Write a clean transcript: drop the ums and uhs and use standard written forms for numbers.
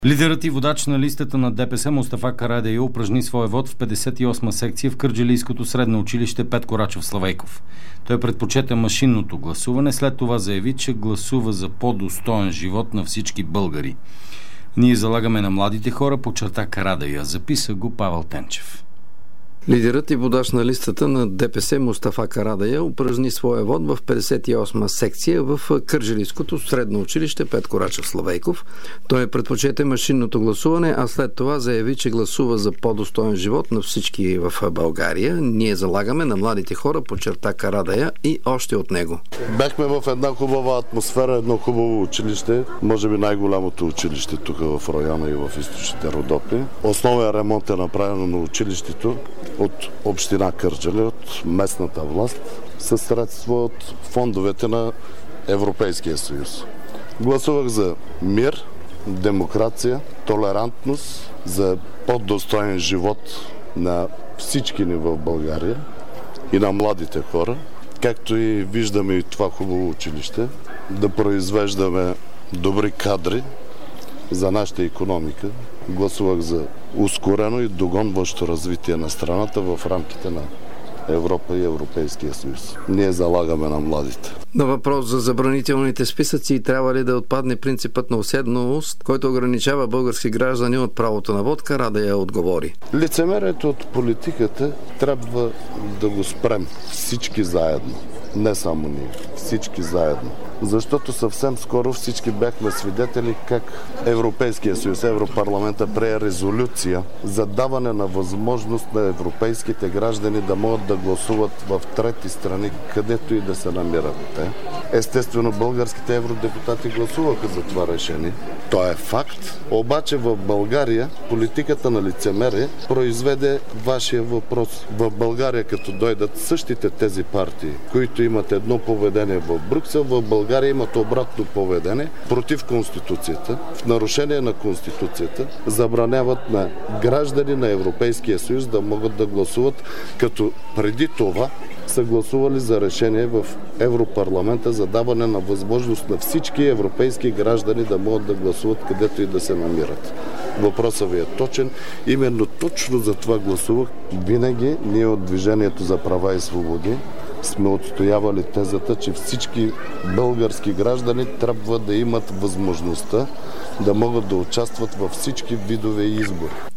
Лидерът и водач на листата на ДПС Мустафа Карадайъ упражни своя вод в 58-ма секция в Кърджалийското средно училище Петко Рачов Славейков. Той предпочете машинното гласуване, след това заяви, че гласува за по-достоен живот на всички българи. Ние залагаме на младите хора, подчерта Карадайъ. Записа го Павел Тенчев. Лидерът и водач на листата на ДПС Мустафа Карадайъ упражни своя вод в 58-ма секция в Кърджалийското средно училище Петко Рачов Славейков. Той предпочете машинното гласуване, а след това заяви, че гласува за по-достоен живот на всички в България. Ние залагаме на младите хора, подчерта Карадайъ и още от него. Бяхме в една хубава атмосфера, едно хубаво училище, може би най-голямото училище тук в района и в източните Родопи. Основен ремонт е направено на училището от община Кърджали, от местната власт, със средства от фондовете на Европейския съюз. Гласувах за мир, демокрация, толерантност, за по-достоен живот на всички ни в България и на младите хора, както и виждаме и това хубаво училище, да произвеждаме добри кадри за нашата икономика. Гласувах за ускорено и догонващо развитие на страната в рамките на Европа и Европейския съюз. Ние залагаме на младите. На въпрос за забранителните списъци трябва ли да отпадне принципът на уседналост, който ограничава български граждани от правото на вод, Карадайъ отговори. Лицемерието от политиката трябва да го спрем всички заедно. Не само ние, всички заедно. Защото съвсем скоро всички бяхме свидетели как Европейския съюз, Европарламента прие резолюция за даване на възможност на европейските граждани да могат да гласуват в трети страни, където и да се намират те. Естествено, българските евродепутати гласуваха за това решение. То е факт. Обаче в България политиката на лицемерие произведе вашия въпрос. В България, като дойдат същите тези партии, които имат едно поведение в Брюксел, в България имат обратно поведение против Конституцията, в нарушение на Конституцията, забраняват на граждани на Европейския съюз да могат да гласуват, като преди това са гласували за решение в Европарламента за даване на възможност на всички европейски граждани да могат да гласуват където и да се намират. Въпросът ви е точен. Именно точно за това гласувах. Винаги ние от Движението за права и свободи сме отстоявали тезата, че всички български граждани трябва да имат възможността да могат да участват във всички видове избори.